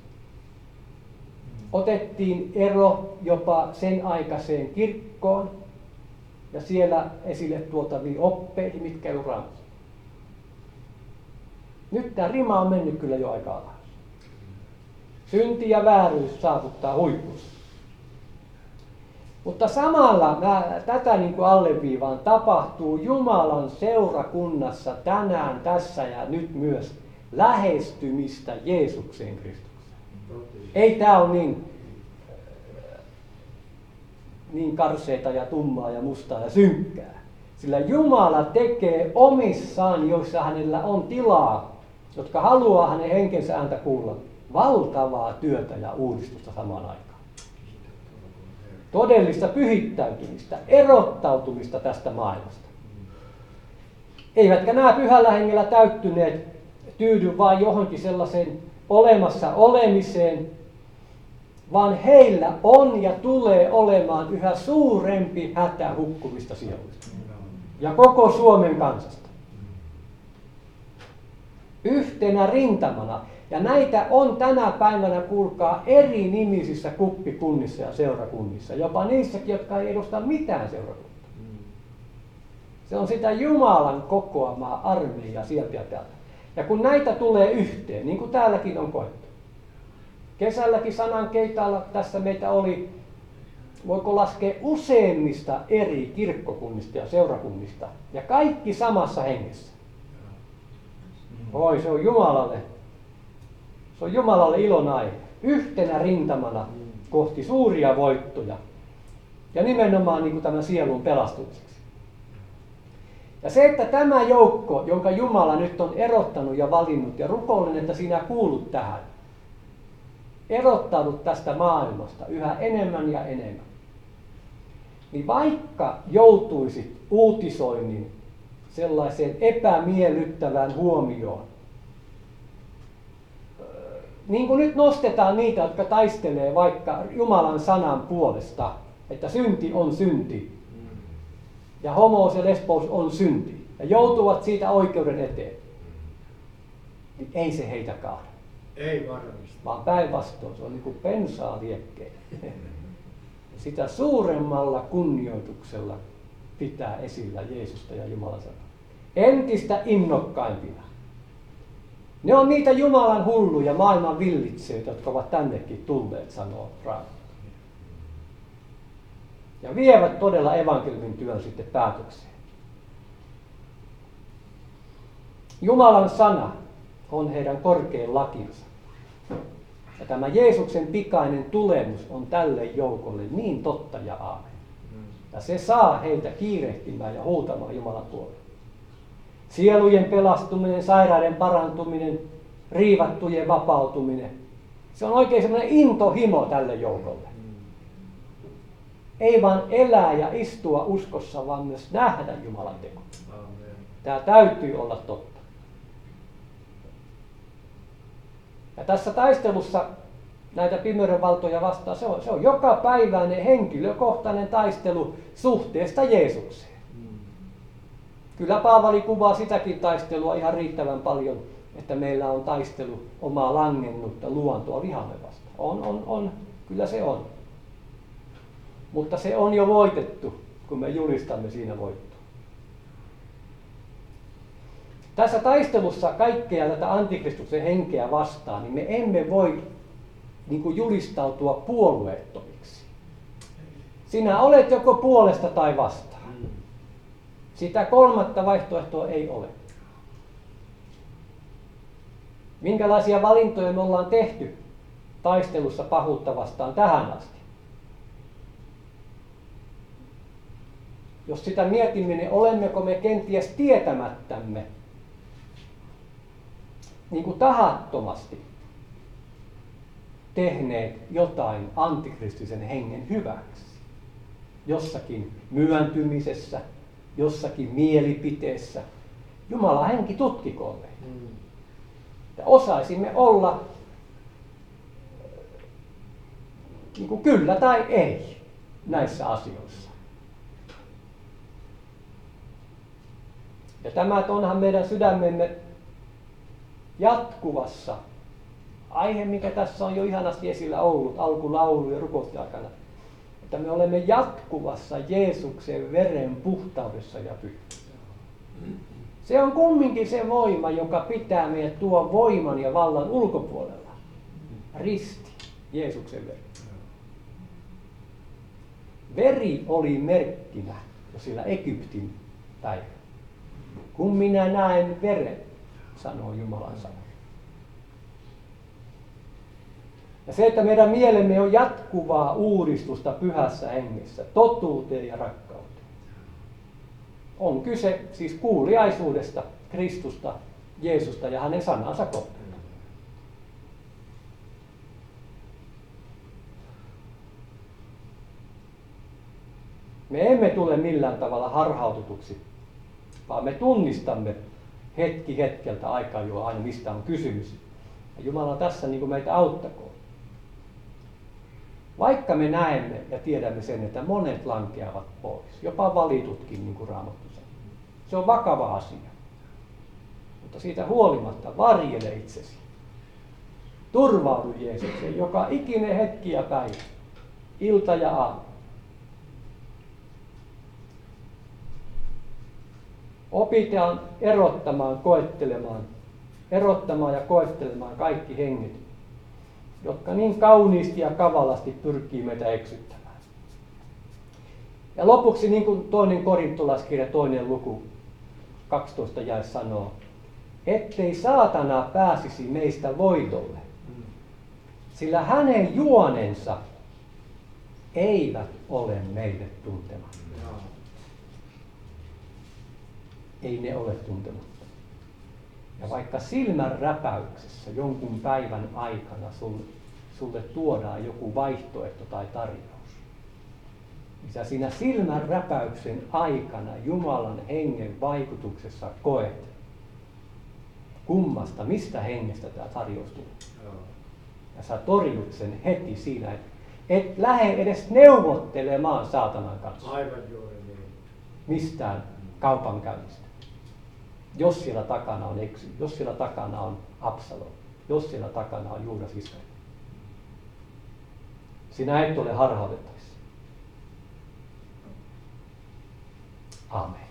Otettiin ero jopa sen aikaiseen kirkkoon ja siellä esille tuotaviin oppeihin, mitkä ei ole Raamatussa. Nyt tämä rima on mennyt kyllä jo aika alas. Synti ja vääryys saavuttaa huippunsa. Mutta samalla tätä niin kuin alleviivaan tapahtuu Jumalan seurakunnassa tänään, tässä ja nyt myös lähestymistä Jeesukseen Kristukseen. Ei tämä ole niin karseita ja tummaa ja mustaa ja synkkää. Sillä Jumala tekee omissaan, joissa hänellä on tilaa, jotka haluaa hänen henkensä ääntä kuulla, valtavaa työtä ja uudistusta samaan aikaan. Todellista pyhittäytymistä, erottautumista tästä maailmasta. Eivätkä nämä pyhällä hengellä täyttyneet tyydy vain johonkin sellaiseen olemassa olemiseen, vaan heillä on ja tulee olemaan yhä suurempi hätä hukkuvista sieluista. Ja koko Suomen kansasta. Yhtenä rintamana. Ja näitä on tänä päivänä, kuulkaa, eri nimisissä kuppikunnissa ja seurakunnissa. Jopa niissäkin, jotka ei edusta mitään seurakuntaa. Se on sitä Jumalan kokoamaa armeijaa sieltä ja täältä. Ja kun näitä tulee yhteen, niin kuin täälläkin on koettu. Kesälläkin Sanan keitaalla tässä meitä oli, voiko laskea useimmista eri kirkkokunnista ja seurakunnista. Ja kaikki samassa hengessä. Oi, se on Jumalalle ilon aihe. Yhtenä rintamana kohti suuria voittoja. Ja nimenomaan niin kuin tämän sielun pelastumiseksi. Ja se, että tämä joukko, jonka Jumala nyt on erottanut ja valinnut, ja rukoilen, että sinä kuulut tähän, erottaudut tästä maailmasta yhä enemmän ja enemmän, niin vaikka joutuisit uutisoinnin sellaiseen epämiellyttävään huomioon, niin kuin nyt nostetaan niitä, jotka taistelee vaikka Jumalan sanan puolesta, että synti on synti, ja homous ja lesbous on synti, ja joutuvat siitä oikeuden eteen, niin ei se heitä kaada. Ei varmasti. Vaan päinvastoin, se on niin kuin pensaa liekkeen. Sitä suuremmalla kunnioituksella pitää esillä Jeesusta ja Jumalan sanaa. Entistä innokkaimpina. Ne on niitä Jumalan hulluja maailman villitseitä, jotka ovat tännekin tulleet, sanoo Raamattu. Ja vievät todella evankeliumin työn sitten päätökseen. Jumalan sana on heidän korkein lakinsa. Ja tämä Jeesuksen pikainen tulemus on tälle joukolle niin totta ja aamen. Ja se saa heitä kiirehtimään ja huutamaan Jumalan puolelle. Sielujen pelastuminen, sairaiden parantuminen, riivattujen vapautuminen. Se on oikein semmoinen intohimo tälle joukolle. Ei vaan elää ja istua uskossa, vaan myös nähdä Jumalan teko. Tämä täytyy olla totta. Ja tässä taistelussa näitä pimeyden valtoja vastaan, se on jokapäiväinen henkilökohtainen taistelu suhteesta Jeesukseen. Kyllä Paavali kuvaa sitäkin taistelua ihan riittävän paljon, että meillä on taistelu omaa langennutta luontoa vihamme vastaan. On, kyllä se on. Mutta se on jo voitettu, kun me julistamme siinä voittoa. Tässä taistelussa kaikkea tätä antikristuksen henkeä vastaan, niin me emme voi niin kuin julistautua puolueettomiksi. Sinä olet joko puolesta tai vastaan. Sitä kolmatta vaihtoehtoa ei ole. Minkälaisia valintoja me ollaan tehty taistelussa pahuutta vastaan tähän asti? Jos sitä mietimme, niin olemmeko me kenties tietämättämme niin kuin tahattomasti tehneet jotain antikristillisen hengen hyväksi. Jossakin myöntymisessä, jossakin mielipiteessä. Jumalan henki tutkikoon meitä. Ja osaisimme olla niin kuin kyllä tai ei näissä asioissa. Ja tämä onhan meidän sydämemme jatkuvassa aihe, mikä tässä on jo ihanasti esillä ollut alkulaulu ja rukousten aikana, että me olemme jatkuvassa Jeesuksen veren puhtaudessa ja pyhyydessä. Se on kumminkin se voima, joka pitää meidät tuon voiman ja vallan ulkopuolella. Risti, Jeesuksen veri. Veri oli merkkinä jo sillä Egyptin päivänä. Kun minä näen veren, sanoo Jumalan sana. Ja se, että meidän mielemme on jatkuvaa uudistusta pyhässä hengessä, totuuteen ja rakkauteen. On kyse siis kuuliaisuudesta, Kristusta, Jeesusta ja hänen sanansa kohtaan. Me emme tule millään tavalla harhautetuksi, vaan me tunnistamme hetki hetkeltä aikaa jo aina mistä on kysymys. Ja Jumala tässä niin kuin meitä auttakoon. Vaikka me näemme ja tiedämme sen, että monet lankeavat pois, jopa valitutkin, niin kuin Raamattu sanoo. Se on vakava asia. Mutta siitä huolimatta varjele itsesi. Turvaudu Jeesukseen joka ikinen hetki ja päivä, ilta ja aamu. Opitaan erottamaan ja koettelemaan kaikki henget, jotka niin kauniisti ja kavalasti pyrkii meitä eksyttämään. Ja lopuksi, niin kuin 2. Korintolaiskirja 2. luku 12 jae sanoo, ettei saatana pääsisi meistä voitolle, sillä hänen juonensa eivät ole meille tuntematta. Ei ne ole tuntematta. Ja vaikka silmän räpäyksessä jonkun päivän aikana sulle tuodaan joku vaihtoehto tai tarjous, niin sä siinä silmän räpäyksen aikana Jumalan hengen vaikutuksessa koet, mistä hengestä tämä tarjous tulee. Ja sä torjut sen heti siinä, että et lähde edes neuvottelemaan saatanan kanssa. Aivan juuri niin. Mistään kaupankäynnistä. Jos siellä takana on eksy, jos siellä takana on Absalom, jos siellä takana on Juudas Iskariot. Sinä et ole harhautettavissa. Amen.